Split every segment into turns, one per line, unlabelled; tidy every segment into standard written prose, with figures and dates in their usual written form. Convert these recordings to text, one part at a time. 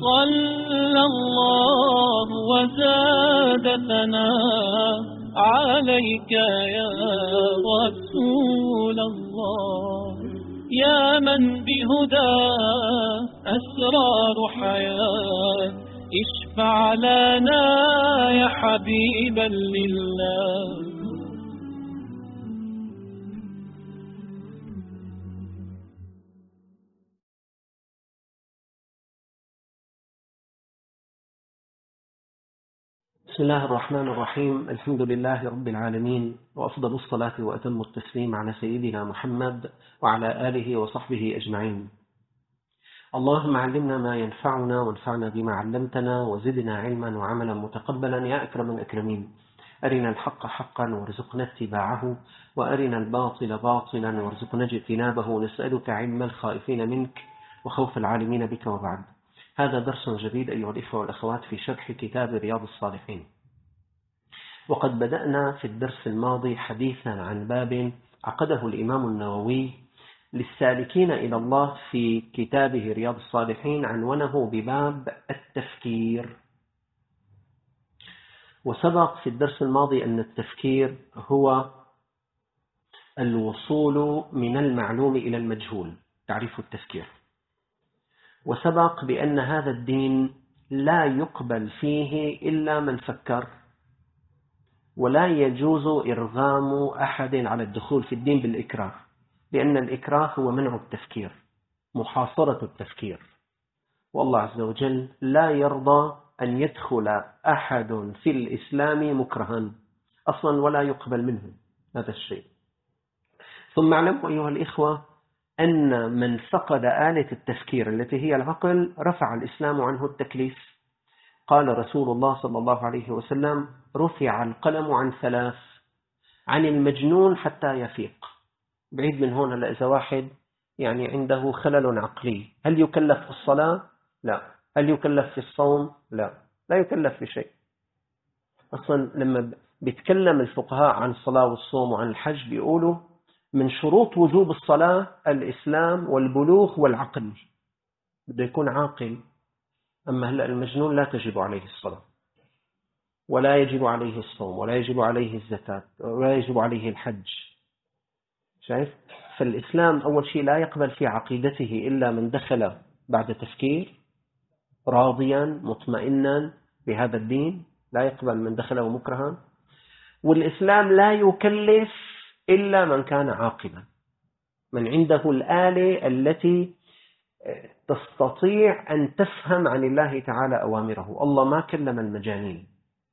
صلى الله وزاد ثناء عليك يا رسول الله، يا من بهدى أسرار حياة، اشفع لنا يا حبيبا لله.
بسم الله الرحمن الرحيم. الحمد لله رب العالمين، وأفضل الصلاة وأتم التسليم على سيدنا محمد وعلى آله وصحبه أجمعين. اللهم علمنا ما ينفعنا وانفعنا بما علمتنا وزدنا علما وعملا متقبلا يا أكرم الأكرمين. أرنا الحق حقا وارزقنا اتباعه، وأرنا الباطل باطلا وارزقنا اجتنابه. نسألك علم الخائفين منك وخوف العالمين بك. وبعد، هذا درس جديد أيها الإخوة والأخوات في شرح كتاب رياض الصالحين. وقد بدأنا في الدرس الماضي حديثا عن باب عقده الإمام النووي للسالكين إلى الله في كتابه رياض الصالحين، عنونه بباب التفكير. وسبق في الدرس الماضي أن التفكير هو الوصول من المعلوم إلى المجهول، تعريف التفكير. وسبق بأن هذا الدين لا يقبل فيه إلا من فكر، ولا يجوز إرغام أحد على الدخول في الدين بالإكراه، لأن الإكراه هو منع التفكير، محاصرة التفكير. والله عز وجل لا يرضى أن يدخل أحد في الإسلام مكرها أصلا، ولا يقبل منه هذا الشيء. ثم اعلموا أيها الإخوة أن من فقد آلة التفكير التي هي العقل رفع الإسلام عنه التكليف. قال رسول الله صلى الله عليه وسلم: رفع القلم عن ثلاث، عن المجنون حتى يفيق. بعيد من هون هلا إذا واحد يعني عنده خلل عقلي، هل يكلف في الصلاة؟ لا. هل يكلف في الصوم؟ لا يكلف في شيء. أصلا لما بيتكلم الفقهاء عن الصلاة والصوم وعن الحج بيقولوا من شروط وجوب الصلاة الإسلام والبلوغ والعقل، بده يكون عاقل. أما هلأ المجنون لا تجب عليه الصلاة، ولا يجب عليه الصوم، ولا يجب عليه الزكاة، ولا يجب عليه الحج. شايف؟ فالإسلام أول شيء لا يقبل في عقيدته إلا من دخل بعد تفكير راضيا مطمئنا بهذا الدين، لا يقبل من دخله مكرها. والإسلام لا يكلف إلا من كان عاقلا، من عنده الآلة التي تستطيع أن تفهم عن الله تعالى أوامره. الله ما كلم المجانين.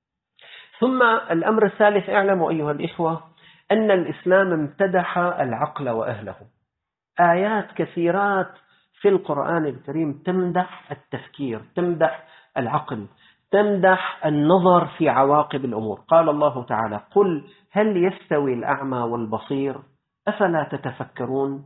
ثم الأمر الثالث، اعلموا أيها الإخوة أن الإسلام امتدح العقل وأهله. آيات كثيرات في القرآن الكريم تمدح التفكير، تمدح العقل، تمدح النظر في عواقب الأمور. قال الله تعالى: قل هل يستوي الأعمى والبصير أفلا تتفكرون؟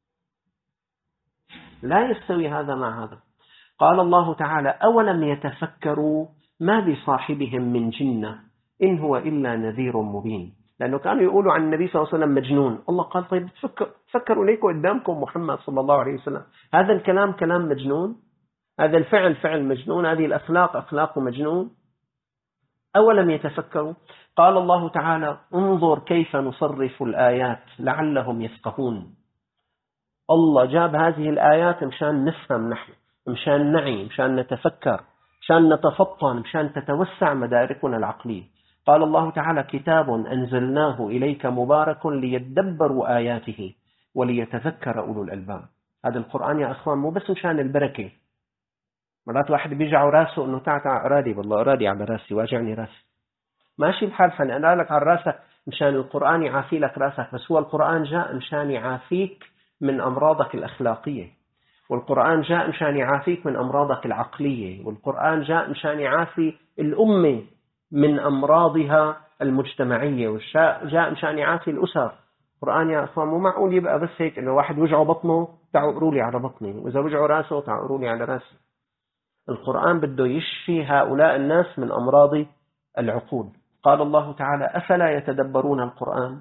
لا يستوي هذا مع هذا. قال الله تعالى: أولم يتفكروا ما بصاحبهم من جنة إن هو إلا نذير مبين. لأنه كانوا يقولوا عن النبي صلى الله عليه وسلم مجنون. الله قال: طيب فكروا ليكم قدامكم محمد صلى الله عليه وسلم، هذا الكلام كلام مجنون، هذا الفعل فعل مجنون، هذه الأخلاق أخلاق مجنون. أولم يتفكروا. قال الله تعالى: انظر كيف نصرف الآيات لعلهم يفقهون. الله جاب هذه الآيات مشان نفهم نحن، مشان نعي، مشان نتفكر، مشان نتفطن، مشان تتوسع مداركنا العقلية. قال الله تعالى: كتاب أنزلناه إليك مبارك ليدبروا آياته وليتذكر أولو الألباب. هذا القرآن يا أخوان مو بس مشان البركة. مرات واحد بيجعوا راسه إنه تعال أرادي، والله أرادي على راسي، واجعني راسي، ماشي الحال، حنقل لك على راسك مشان القرآن يعافي لك راسك. بس هو القرآن جاء مشان يعافيك من أمراضك الأخلاقية، والقرآن جاء مشان يعافيك من أمراضك العقلية، والقرآن جاء مشان يعافي الأمة من أمراضها المجتمعية، وجاء مشان يعافي الأسر. القرآن يا أخوان مو معقول يبقى بس هيك إنه واحد وجعه بطنه تعالوا قروا لي على بطني، وإذا وجعه راسه تعالوا قروا لي على راسي. القرآن بده يشفي هؤلاء الناس من أمراض العقول. قال الله تعالى: أفلا يتدبرون القرآن؟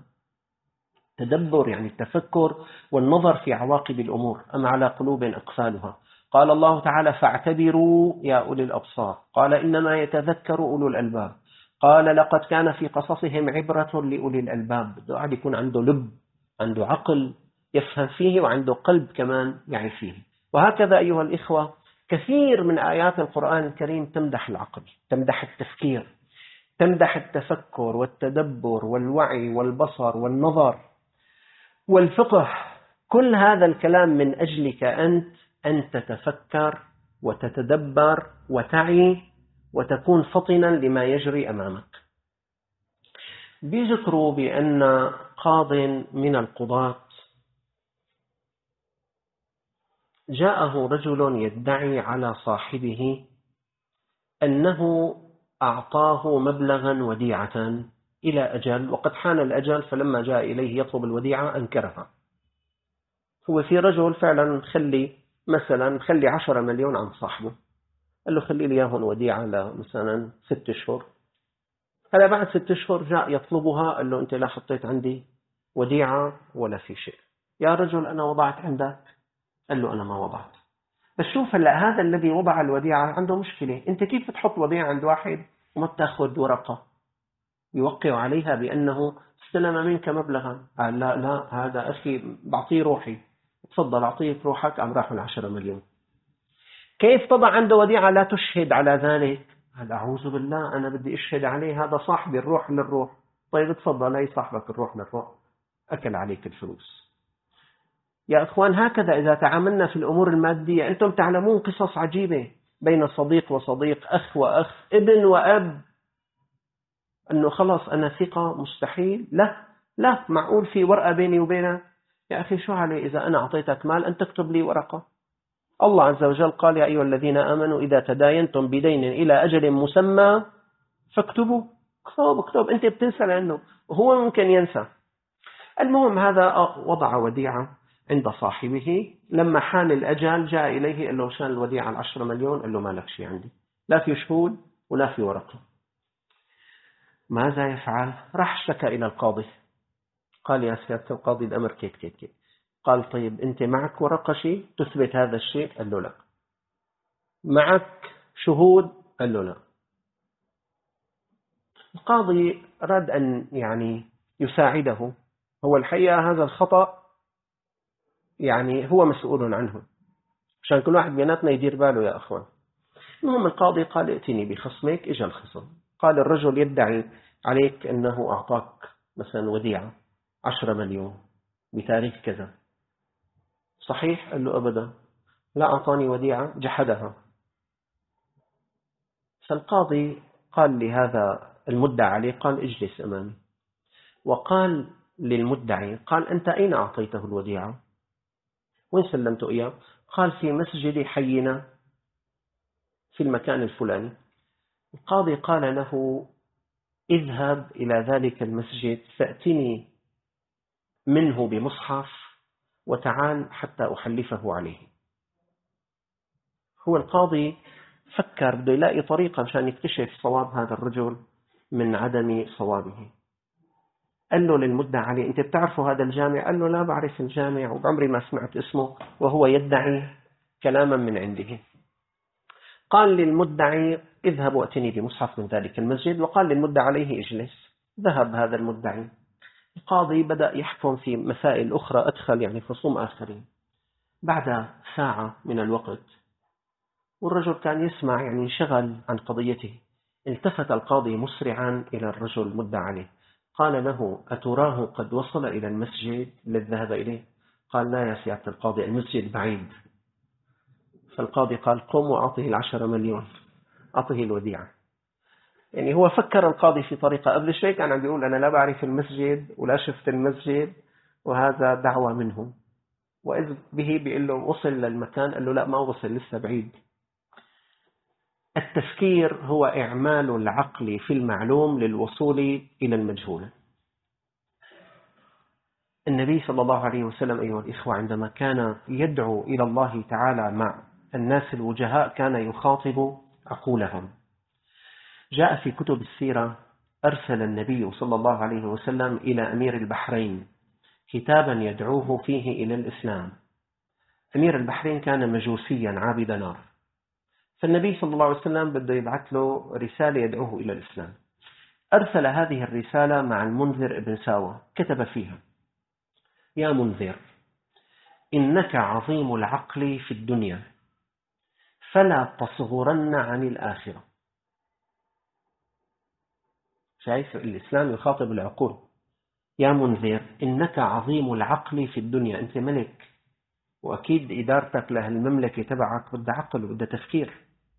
تدبر يعني التفكر والنظر في عواقب الأمور، أم على قلوب أقفالها. قال الله تعالى فاعتبروا يا أولي الأبصار. قال إنما يتذكر أولو الألباب. قال لقد كان في قصصهم عبرة لأولي الألباب. قاعد يكون عنده لب، عنده عقل يفهم فيه، وعنده قلب كمان يعي فيه. وهكذا أيها الإخوة كثير من آيات القرآن الكريم تمدح العقل، تمدح التفكير، تمدح التفكر والتدبر والوعي والبصر والنظر والفقه. كل هذا الكلام من أجلك أن تتفكر وتتدبر وتعي وتكون فطنا لما يجري أمامك. بيذكروا بأن قاض من القضاة جاءه رجل يدعي على صاحبه أنه أعطاه مبلغا وديعة إلى أجل، وقد حان الأجل، فلما جاء إليه يطلب الوديعة أنكرها. هو في رجل فعلا خلي 10 مليون عن صاحبه، قال له خلي لي إياهم وديعة مثلا 6 أشهر. هذا بعد 6 أشهر جاء يطلبها، قال له أنت لا حطيت عندي وديعة ولا في شيء. يا رجل أنا وضعت عندك، قال له أنا ما وضعت. بس شوف هلا هذا الذي وضع الوديعة عنده مشكلة. أنت كيف تحط وديعة عند واحد وما تأخذ ورقة يوقع عليها بأنه استلم منك مبلغا؟ قال لا هذا أخي بعطيه روحي. تفضل أعطيك روحك، أم راحوا 10 مليون. كيف طبعا عنده وديعة لا تشهد على ذلك؟ هذا أعوذ بالله، أنا بدي أشهد عليه، هذا صاحبي الروح للروح. طيب تفضل، أي صاحبك الروح للروح أكل عليك الفلوس. يا أخوان هكذا إذا تعاملنا في الأمور المادية. أنتم تعلمون قصص عجيبة بين صديق وصديق، أخ وأخ، ابن وأب، أنه خلاص أنا ثقة مستحيل. لا معقول في ورقة بيني وبينك؟ يا أخي شو علي إذا أنا أعطيتك مال أن تكتب لي ورقة؟ الله عز وجل قال يا أيها الذين آمنوا إذا تداينتم بدين إلى أجل مسمى فاكتبوا. اكتب. أنت بتنسى لأنه وهو ممكن ينسى. المهم هذا وضع وديعة عند صاحبه، لما حان الأجل جاء إليه قال له شان الوديعة 10 مليون، قال له ما لك شيء عندي، لا في شهود ولا في ورقة. ماذا يفعل؟ راح اشتكى إلى القاضي. قال يا سيادة القاضي الأمر كيف. قال طيب أنت معك ورقة شيء تثبت هذا الشيء؟ قال له لا. معك شهود؟ قال له لا. القاضي أراد أن يساعده. هو الحقيقة هذا الخطأ هو مسؤول عنه، عشان كل واحد بيناتنا يدير باله يا أخوان. المهم القاضي قال ائتني بخصمك. إجا الخصم قال الرجل يدعي عليك أنه أعطاك مثلا وديعة 10 مليون بتاريخ كذا، صحيح؟ قال له أبدا، لا أعطاني وديعة، جحدها. فالقاضي قال لهذا المدعى عليه، قال اجلس أمامي، وقال للمدعي، قال أنت أين أعطيته الوديعة؟ وين سلمته إياه؟ قال في مسجد حينا في المكان الفلاني. القاضي قال له اذهب إلى ذلك المسجد فأتني منه بمصحف وتعال حتى أحلفه عليه. هو القاضي فكر بده يلاقي طريقة مشان يكتشف صواب هذا الرجل من عدم صوابه. قال له للمدعي عليه أنت بتعرفوا هذا الجامع؟ قال له لا بعرف الجامع وبعمري ما سمعت اسمه، وهو يدعي كلاما من عنده. قال للمدعي اذهب وأتني بمصحف من ذلك المسجد، وقال للمدعي عليه اجلس. ذهب هذا المدعي. القاضي بدأ يحكم في مسائل أخرى، أدخل خصوم آخرين. بعد ساعة من الوقت والرجل كان يسمع انشغل عن قضيته، التفت القاضي مسرعا إلى الرجل المدعى عليه، قال له أتراه قد وصل إلى المسجد الذي ذهب إليه؟ قال لا يا سيادة القاضي، المسجد بعيد. فالقاضي قال قم وأعطه 10 مليون، أعطه الوديعة. هو فكر القاضي في طريقة. قبل شوي كان عم بيقول أنا لا بعرف المسجد ولا شفت المسجد، وهذا دعوة منه، وإذ به بيقول له وصل للمكان، قال له لا ما وصل لسه بعيد. التفكير هو إعمال العقل في المعلوم للوصول إلى المجهول. النبي صلى الله عليه وسلم أيها الإخوة عندما كان يدعو إلى الله تعالى مع الناس الوجهاء كان يخاطب عقولهم. جاء في كتب السيرة أرسل النبي صلى الله عليه وسلم إلى أمير البحرين كتابا يدعوه فيه إلى الإسلام، أمير البحرين كان مجوسيا عابد نار، فالنبي صلى الله عليه وسلم بده يبعث له رسالة يدعوه إلى الإسلام. أرسل هذه الرسالة مع المنذر ابن ساوى، كتب فيها: يا منذر، إنك عظيم العقل في الدنيا فلا تصغرن عن الآخرة. شايف الإسلام يخاطب العقول. يا منذر، إنك عظيم العقل في الدنيا، أنت ملك، وأكيد إدارتك لهالمملكة تبعك بدها عقل وبدها تفكير،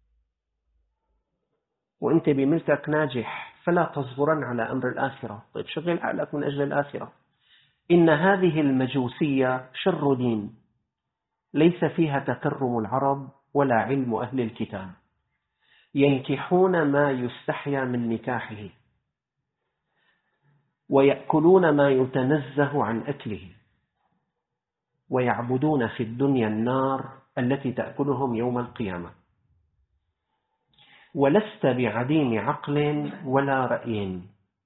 وأنت بملكك ناجح، فلا تصبرن على أمر الآخرة. طيب شغل عقلك من أجل الآخرة. إن هذه المجوسية شر دين، ليس فيها تكرم العرب ولا علم أهل الكتاب، ينكحون ما يستحيا من نكاحه، ويأكلون ما يتنزه عن أكله، ويعبدون في الدنيا النار التي تأكلهم يوم القيامة. ولست بعديم عقل ولا رأي،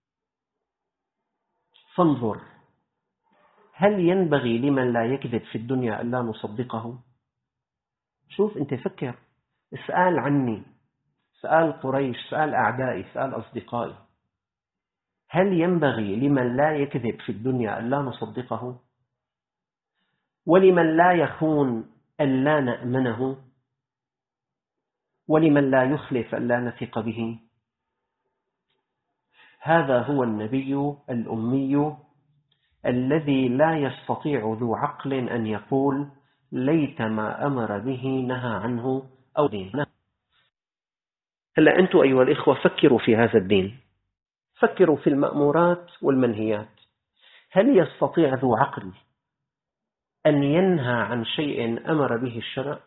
فانظر هل ينبغي لمن لا يكذب في الدنيا ألا نصدقه؟ شوف أنت فكر، اسأل عني، اسأل قريش، اسأل أعدائي، اسأل أصدقائي، هل ينبغي لمن لا يكذب في الدنيا ألا نصدقه؟ ولمن لا يخون ألا نأمنه؟ ولمن لا يخلف ألا نثق به؟ هذا هو النبي الأمي الذي لا يستطيع ذو عقل أن يقول ليت ما أمر به نهى عنه أو دين. هلأ أنتم أيها الإخوة فكروا في هذا الدين، فكروا في المأمورات والمنهيات. هل يستطيع ذو عقل أن ينهى عن شيء أمر به الشرع؟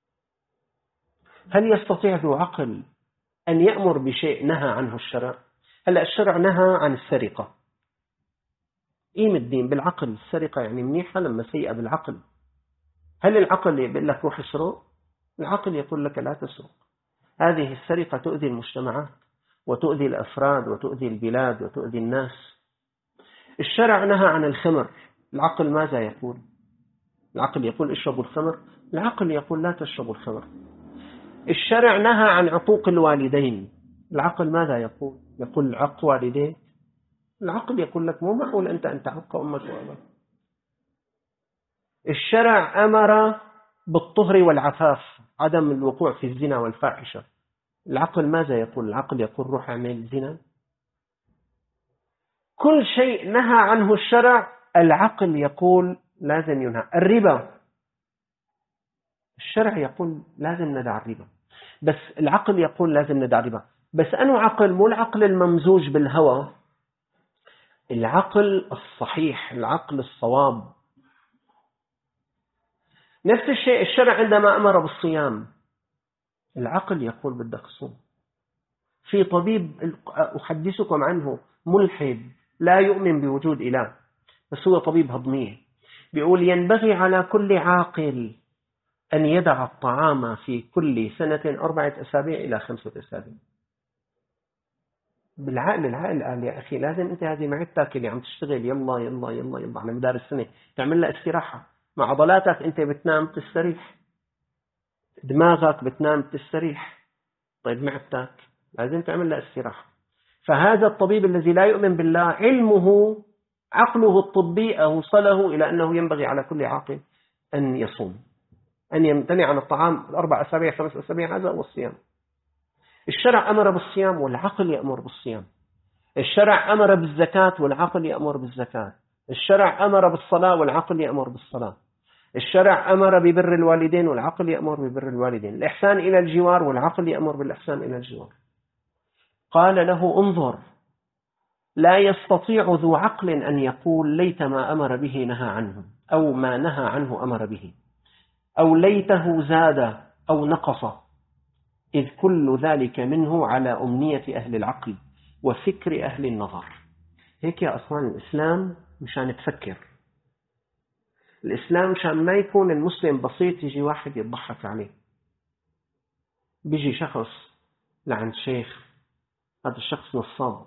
هل يستطيع ذو عقل أن يأمر بشيء نهى عنه الشرع؟ هلأ الشرع نهى عن السرقة، قيم الدين بالعقل. السرقة يعني منيحة لما سيئة بالعقل. هل العقل يقول لك روح اسرق؟ العقل يقول لك لا تسرق. هذه السرقة تؤذي المجتمعات وتؤذي الأفراد وتؤذي البلاد وتؤذي الناس. الشرع نهى عن الخمر، العقل ماذا يقول؟ العقل يقول اشربوا الخمر، العقل يقول لا تشربوا الخمر. الشرع نهى عن عقوق الوالدين، العقل ماذا يقول؟ يقول عق والديك. العقل يقول لك مو معقول أنت أن تعق أمك وأباك. الشرع أمر بالطهر والعفاف، عدم الوقوع في الزنا والفاحشة. العقل ماذا يقول؟ العقل يقول روح اعمل زنا. كل شيء نهى عنه الشرع العقل يقول لازم ينهى. الربا الشرع يقول لازم ندع الربا، بس العقل يقول لازم ندع الربا. بس أنه عقل؟ مو العقل الممزوج بالهوى، العقل الصحيح، العقل الصواب. نفس الشيء الشرع عندما أمر بالصيام، العقل يقول بدك تصوم. في طبيب أحدثكم عنه ملحد لا يؤمن بوجود إله، بس هو طبيب هضمية، بيقول ينبغي على كل عاقل أن يدع الطعام في كل سنة 4 أسابيع إلى 5 أسابيع. بالعقل العقل قال يا أخي لازم أنت هذه معدتك اللي عم تشتغل يلا يلا يلا يلا على مدار السنة تعمل لها استراحة. مع عضلاتك أنت بتنام تستريح، دماغك بتنام تستريح، طيب معدتك لازم تعمل لها استراحة. فهذا الطبيب الذي لا يؤمن بالله علمه عقله الطبي أوصله إلى أنه ينبغي على كل عاقل أن يصوم، أن يمتنع عن الطعام 4 أسابيع 5 أسابيع. هذا هو الصيام. الشرع أمر بالصيام والعقل يأمر بالصيام. الشرع أمر بالزكاة والعقل يأمر بالزكاة. الشرع أمر بالصلاة والعقل يأمر بالصلاة. الشرع أمر ببر الوالدين والعقل يأمر ببر الوالدين. الإحسان إلى الجوار والعقل يأمر بالإحسان إلى الجوار. قال له انظر، لا يستطيع ذو عقل أن يقول ليت ما أمر به نهى عنه، أو ما نهى عنه أمر به، أو ليته زاد أو نقص، إذ كل ذلك منه على أمنية أهل العقل وفكر أهل النظر. هيك يا أصلا الإسلام مشان تفكر. الإسلام مشان ما يكون المسلم بسيط يجي واحد يضحك عليه. بيجي شخص لعند شيخ، هذا الشخص نصاب،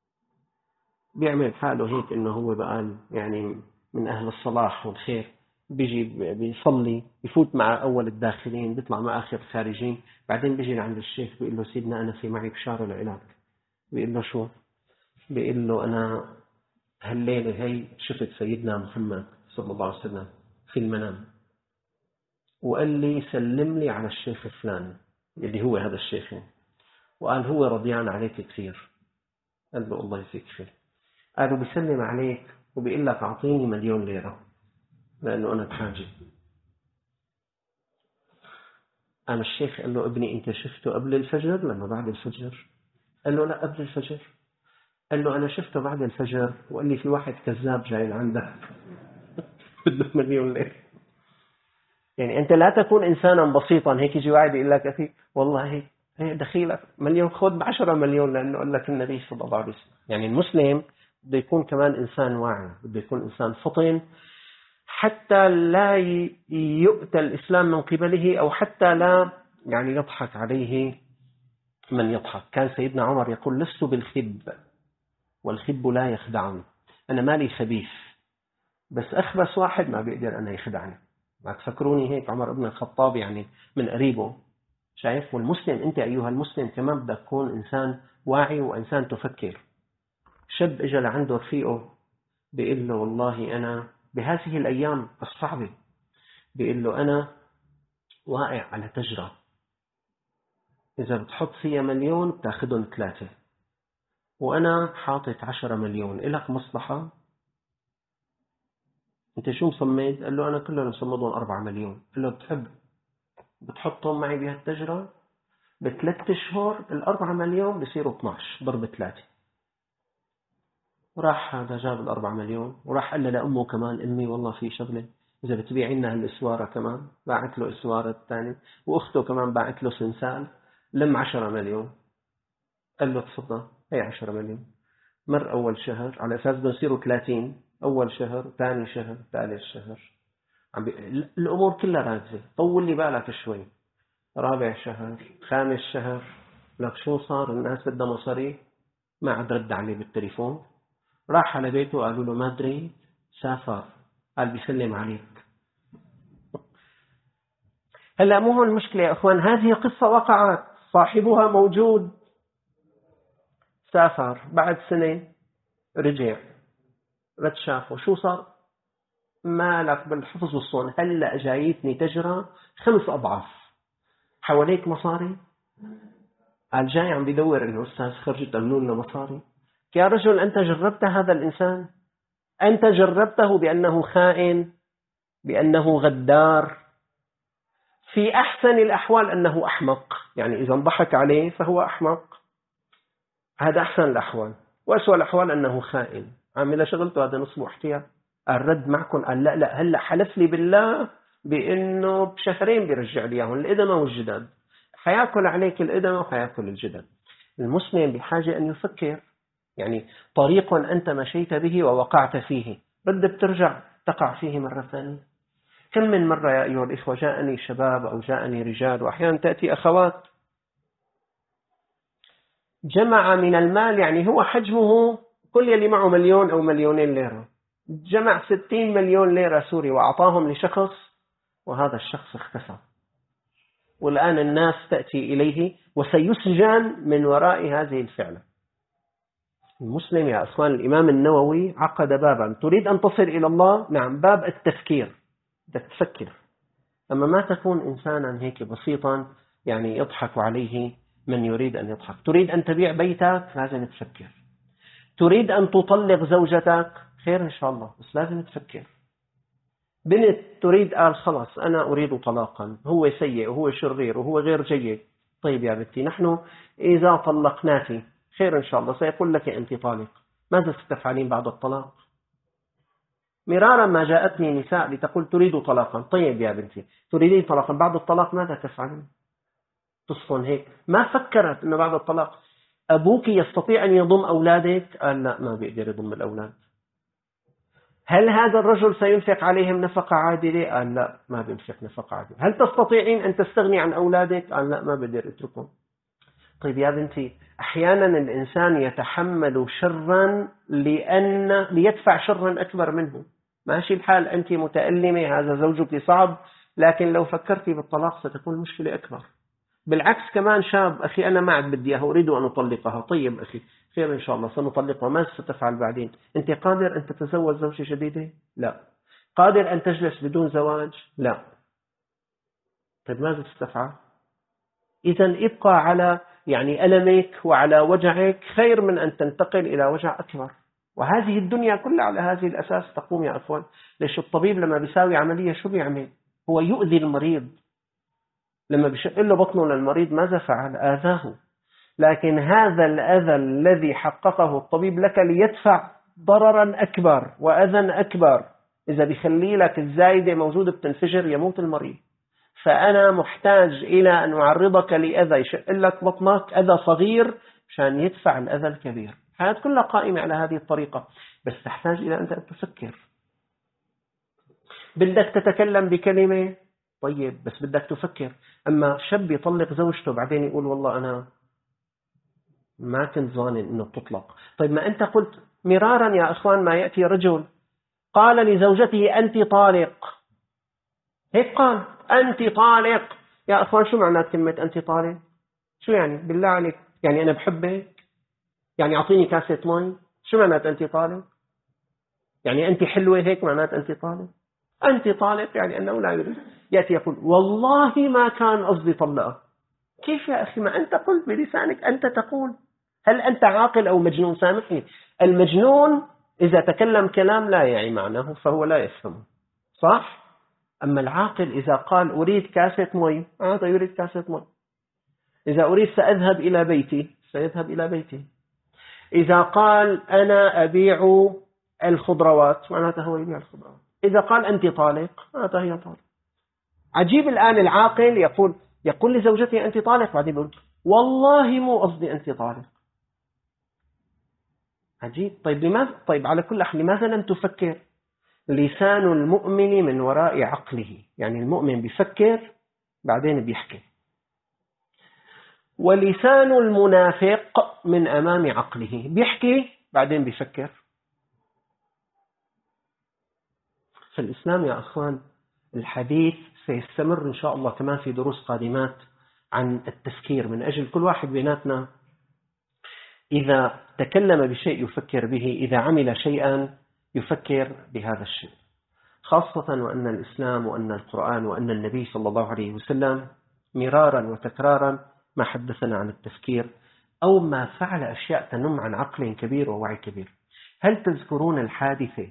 بيعمل حاله هيك إنه هو بقى يعني من أهل الصلاح والخير، بيجي بيصلي، يفوت مع أول الداخلين، بيطلع مع آخر الخارجين. بعدين بيجي لعند الشيخ بيقول له سيدنا أنا في معي بشارة العلاج. بيقول له شو؟ بيقول له أنا هالليلة هي شفت سيدنا محمد صلى الله عليه وسلم في المنام، وقال لي سلم لي على الشيخ فلان اللي هو هذا الشيخ، وقال هو رضيان عليك كثير. قال له الله يجزيك خير. قالوا بيسلم عليك وبيقول لك أعطيني 1,000,000 ليرة لأنه أنا بحاجة. قام الشيخ قال له ابني أنت شفته قبل الفجر لما بعد الفجر؟ قال له لا قبل الفجر. قال له أنا شفته بعد الفجر وقال لي في واحد كذاب جاي لعندك بده 1,000,000 ليرة. يعني أنت لا تكون إنسانا بسيطا هيك يجي واحد يقول لك أخي والله هي دخيلك 1,000,000 خذ ب10 مليون لأنه قال لك النبي صلى الله عليه وسلم. يعني المسلم بده يكون كمان إنسان واعي، بده يكون إنسان فطن، حتى لا يؤتى الإسلام من قبله، أو حتى لا يعني يضحك عليه من يضحك. كان سيدنا عمر يقول لست بالخب والخب لا يخدعني. أنا مالي خبيث، بس أخبث واحد ما بيقدر أنا يخدعني. ما تفكروني هيك عمر بن الخطاب يعني من قريبه. شايف؟ والمسلم أنت أيها المسلم كمان بدك تكون إنسان واعي وإنسان تفكر. شاب إجا لعنده رفيقه بيقول له والله أنا بهذه الأيام الصعبة، بيقول له أنا واقع على تجرة، إذا بتحط فيها 1,000,000 بتاخدهم 3، وأنا حاطط 10 مليون، إلك مصلحة؟ أنت شو مصمد؟ قال له أنا كلهم مصمدهم 4 مليون. قال له بتحب بتحطهم معي بهالتجرة؟ ب3 أشهر 4 مليون بصيروا 12 ضرب 3. وراح هذا جاب 4 مليون وراح قال لأمه كمان أمي والله في شغلة، إذا بتبيعي لنا هالإسوارة كمان. باعت له إسوارة الثاني، وأخته كمان باعت له سنسال، لم 10 مليون. قال له تفضل هي 10 مليون. مر أول شهر على أساس بنصيروا 30، أول شهر ثاني شهر ثالث شهر الأمور كلها راكزة. طول لي بالك شوي، رابع شهر خامس شهر لك شو صار؟ الناس بدها مصاري، ما عاد رد عليه بالتليفون. راح على بيته قالوا له ما أدري سافر، قال بيسلم عليك. هلأ مو هون المشكلة يا أخوان، هذه قصة وقعت صاحبها موجود. سافر بعد سنة رجع شافه شو صار؟ مالك بالحفظ والصون، هلأ جايتني تجرى 5 أضعاف، حواليك مصاري؟ قال جاي عم بدور إنه أستاذ خرجت أمنوا لنا مصاري. يا رجل أنت جربت هذا الإنسان؟ أنت جربته بأنه خائن، بأنه غدار، في أحسن الأحوال أنه أحمق. يعني إذا انضحك عليه فهو أحمق، هذا أحسن الأحوال. وأسوأ الأحوال أنه خائن، عامل شغلته هذا نصبه احتيال. الرد معكم قال لا هلأ حلف لي بالله بأنه بشهرين بيرجع لي إياهم الإدمة والجداد. حياكل عليك الإدمة وحياكل الجداد. المسلم بحاجة أن يفكر، يعني طريق أنت مشيت به ووقعت فيه رد بترجع تقع فيه مرة ثانية. كم من مرة يا أيها الإخوة جاءني شباب أو جاءني رجال، وأحيانا تأتي أخوات، جمع من المال، يعني هو حجمه كل يلي معه 1,000,000 أو 2,000,000 ليرة، جمع 60 مليون ليرة سوري وأعطاهم لشخص، وهذا الشخص اختفى. والآن الناس تأتي إليه وسيسجن من وراء هذه الفعلة. المسلم يا أخوان، الإمام النووي عقد بابا، تريد أن تصل إلى الله؟ نعم، باب التفكير، بدك تفكر. أما ما تكون إنسانا هيك بسيطا يعني يضحك عليه من يريد أن يضحك. تريد أن تبيع بيتك لازم تفكر. تريد أن تطلق زوجتك خير إن شاء الله، بس لازم تفكر. بنت تريد قال خلاص أنا أريد طلاقا، هو سيء وهو شرير وهو غير جيد. طيب يا بنتي نحن إذا طلقناك خير إن شاء الله سيقول لك أنت طالق، ماذا ستفعلين بعد الطلاق؟ مرارا ما جاءتني نساء لتقول تريد طلاقا. طيب يا بنتي تريدين طلاقا، بعد الطلاق ماذا تفعلين؟ تصفن هيك. ما فكرت أنه بعد الطلاق أبوك يستطيع أن يضم أولادك؟ قال لا ما بيقدر يضم الأولاد. هل هذا الرجل سينفق عليهم نفقة عادلة؟ قال لا ما بينفق نفقة عادلة. هل تستطيعين أن تستغني عن أولادك؟ قال لا ما بقدر أتركهم. طيب يا بنتي أحيانا الإنسان يتحمل شرا ليدفع شرا أكبر منه. ماشي الحال، أنت متألمة، هذا زوجك صعب، لكن لو فكرتي بالطلاق ستكون مشكلة أكبر. بالعكس كمان شاب، أخي أنا ما عاد بدي إياها، أريد أن أطلقها. طيب أخي خير إن شاء الله سنطلقها، ماذا ستفعل بعدين؟ أنت قادر أن تتزوج زوجة جديدة؟ لا. قادر أن تجلس بدون زواج؟ لا. طيب ماذا ستفعل؟ إذا ابقى على ألمك وعلى وجعك خير من أن تنتقل إلى وجع أكبر. وهذه الدنيا كلها على هذه الأساس تقوم يا أخوان. ليش الطبيب لما بيساوي عملية شو بيعمل؟ هو يؤذي المريض. لما بيشق له بطنه للمريض ماذا فعل؟ آذاه. لكن هذا الأذى الذي حققه الطبيب لك ليدفع ضررا أكبر وأذى أكبر. إذا بيخلي لك الزايدة موجودة بتنفجر يموت المريض. فأنا محتاج إلى أن أعرضك لأذى يشق لك بطنك، أذى صغير عشان يدفع الأذى الكبير. الحياة كلها قائمة على هذه الطريقة، بس تحتاج إلى أن تفكر. بدك تتكلم بكلمة، طيب بس بدك تفكر. أما شاب يطلق زوجته بعدين يقول والله أنا ما كنت ظانن أنه تطلق. طيب ما أنت قلت مرارا يا أخوان، ما يأتي رجل قال لزوجته أنت طالق، هيك قال أنت طالق. يا أخوان شو معنات كلمة أنت طالق؟ شو يعني بالله عليك؟ يعني أنا بحبك؟ يعني أعطيني كاسة مي؟ شو معنات أنت طالق؟ يعني أنت حلوة هيك معنات أنت طالق؟ أنت طالق يعني أنه لا يريد. يأتي يقول والله ما كان قصدي طلقها. كيف يا أخي؟ ما أنت قلت بلسانك، أنت تقول. هل أنت عاقل أو مجنون؟ سامحني، المجنون إذا تكلم كلام لا يعي معناه فهو لا يفهمه، صح؟ أما العاقل إذا قال أريد كاسة مي هذا يريد كاسة مي. إذا أريد سأذهب إلى بيتي سيذهب إلى بيتي. إذا قال أنا أبيع الخضروات معناته هو يبيع الخضروات. إذا قال أنت طالق معناته هي طالق. عجيب الآن العاقل يقول لزوجته أنت طالق، بعدين يقول والله مو قصدي أنت طالق. عجيب. طيب لماذا؟ طيب على كل حال لماذا لم تفكر؟ لسان المؤمن من وراء عقله، يعني المؤمن بيفكر بعدين بيحكي. ولسان المنافق من أمام عقله، بيحكي بعدين بيفكر. في الإسلام يا أخوان الحديث سيستمر إن شاء الله كمان في دروس قادمات عن التفكير، من أجل كل واحد بيناتنا إذا تكلم بشيء يفكر به، إذا عمل شيئا يفكر بهذا الشيء، خاصة وأن الإسلام وأن القرآن وأن النبي صلى الله عليه وسلم مرارا وتكرارا ما حدثنا عن التفكير أو ما فعل أشياء تنم عن عقل كبير ووعي كبير. هل تذكرون الحادثة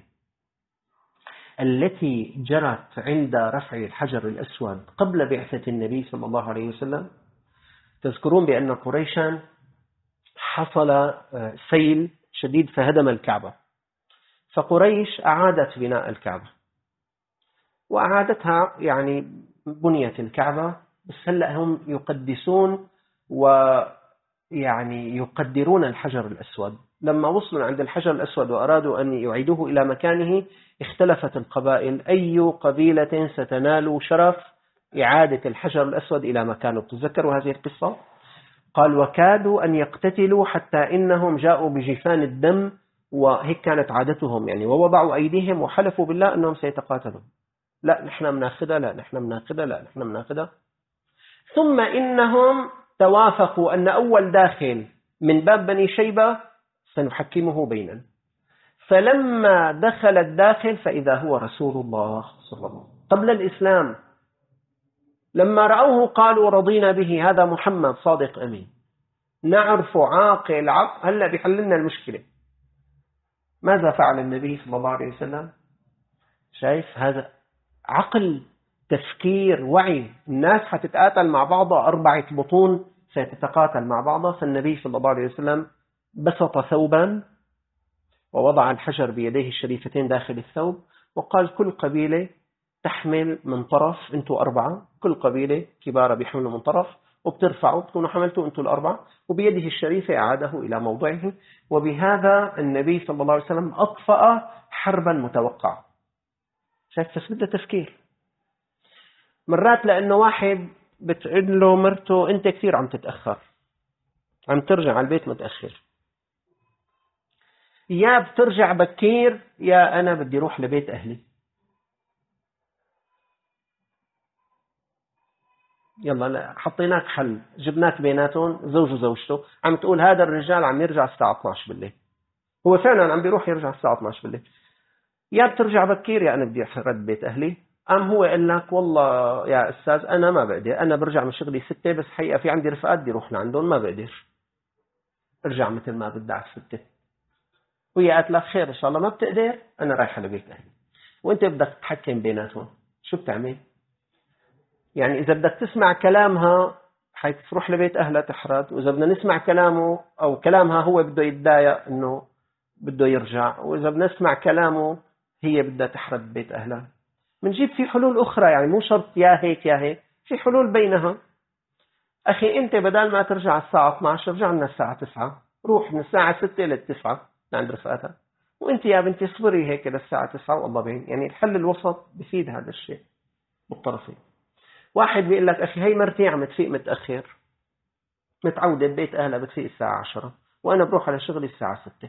التي جرت عند رفع الحجر الأسود قبل بعثة النبي صلى الله عليه وسلم؟ تذكرون بأن قريشا حصل سيل شديد فهدم الكعبة، فقريش أعادت بناء الكعبة وأعادتها، يعني بنية الكعبة، بس هلأ هم يقدسون ويعني يقدرون الحجر الأسود. لما وصلوا عند الحجر الأسود وأرادوا أن يعيدوه إلى مكانه اختلفت القبائل أي قبيلة ستنال شرف إعادة الحجر الأسود إلى مكانه. تذكروا هذه القصة؟ قال وكادوا أن يقتتلوا حتى إنهم جاءوا بجفان الدم، وهيك كانت عادتهم يعني، ووضعوا أيديهم وحلفوا بالله أنهم سيتقاتلون. لا نحن مناخذة، لا نحن مناخذة، لا نحن مناخذة. ثم إنهم توافقوا أن أول داخل من باب بني شيبة سنحكمه بيننا. فلما دخل الداخل فإذا هو رسول الله صلى الله عليه وسلم قبل الإسلام. لما رأوه قالوا رضينا به، هذا محمد صادق أمين، نعرف عاقل هلأ بيحللنا المشكلة. ماذا فعل النبي صلى الله عليه وسلم؟ شايف هذا عقل، تفكير، وعي. الناس حتتقاتل مع بعضها، 4 بطون ستتقاتل مع بعضها. فالنبي صلى الله عليه وسلم بسط ثوبا ووضع الحجر بيديه الشريفتين داخل الثوب وقال كل قبيلة تحمل من طرف، انتوا 4، كل قبيلة كبارة بيحملوا من طرف وبترفعوا، بتكونوا حملتوا انتوا 4، وبيده الشريفة أعاده إلى موضعه. وبهذا النبي صلى الله عليه وسلم أطفأ حربا متوقعة. شايف؟ بس بدها تفكير. مرات لأنه واحد بتقول له مرته أنت كثير عم تتأخر، عم ترجع على البيت متأخر، يا بترجع بكير يا أنا بدي روح لبيت أهلي. يلا لا حطيناك حل، جبناك بيناتهم زوج وزوجته، عم تقول هذا الرجال عم يرجع الساعة 12 بالليل، هو فعلا عم بيروح يرجع الساعة 12 بالليل. يا بترجع بكير يا أنا بدي أرد بيت أهلي. هو قال لك والله يا أستاذ أنا ما بقدر، أنا برجع من شغلي 6 بس حقيقة في عندي رفقات بدي أروح لعندهم ما بقدر، ارجع مثل ما بدي على 6. وهي قالت لك خير إن شاء الله ما بتقدر أنا رايحة لبيت أهلي. وأنت بدك تتحكم بيناتهم، شو بتعمل؟ يعني إذا بدك تسمع كلامها حتروح لبيت أهلها تحرد، وإذا بدنا نسمع كلامه أو كلامها هو بده يتضايق إنه بده يرجع، وإذا بدنا نسمع كلامه هي بدها تحرد بيت أهلها. بنجيب في حلول أخرى، يعني مو شرط يا هيك يا هيك، في حلول بينها. أخي أنت بدل ما ترجع الساعة 12 رجع لنا الساعة 9، روح من الساعة 6 لل9 عند رفقاتها، وأنت يا بنتي اصبري هيك للساعة 9 والله بين. يعني الحل الوسط بفيد هذا الشيء بالطرفين. واحد بيقول لك أخي هي مرتي عم تفيق متأخر، متعودة ببيت أهلها بتفيق الساعة 10، وأنا بروح على شغلي الساعة 6.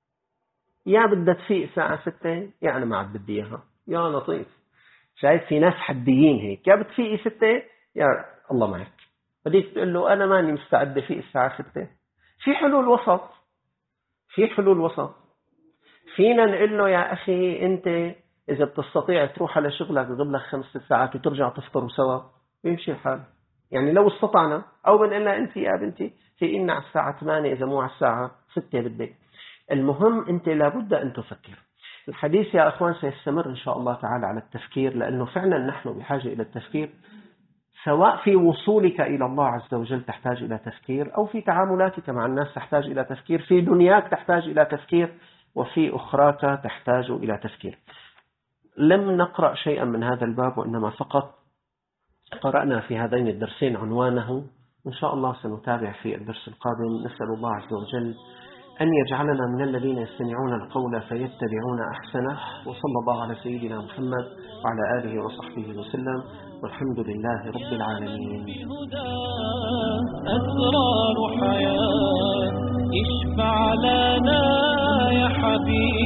يا بدها تفيق الساعة 6 يا أنا ما عاد بدي إياها. يا لطيف، شايف في ناس حديين هيك، يا بتفيقي 6 يا الله معك. بديك تقول له أنا ماني مستعد فيق الساعة 6. في حلول وسط، في حلول وسط. فينا نقول له يا أخي أنت إذا بتستطيع تروح على شغلك تغيب لك 5 ساعات وترجع تفطروا سوا يمشي الحال. يعني لو استطعنا، أو بنقول لها أنت يا بنتي فيقنا على الساعة 8 إذا مو على الساعة 6 بالليل. المهم أنت لابد أن تفكر. الحديث يا أخوان سيستمر إن شاء الله تعالى على التفكير، لأنه فعلا نحن بحاجة إلى التفكير، سواء في وصولك إلى الله عز وجل تحتاج إلى تفكير، أو في تعاملاتك مع الناس تحتاج إلى تفكير، في دنياك تحتاج إلى تفكير، وفي أخراك تحتاج إلى تفكير. لم نقرأ شيئا من هذا الباب، وإنما فقط قرأنا في هذين الدرسين عنوانه. إن شاء الله سنتابع في الدرس القادم. نسأل الله عز وجل أن يجعلنا من الذين يستمعون القول فيتبعون أحسنه، وصلى الله على سيدنا محمد وعلى آله وصحبه وسلم، والحمد لله رب العالمين.
أسرار حياة اشفع لنا يا حبيبي.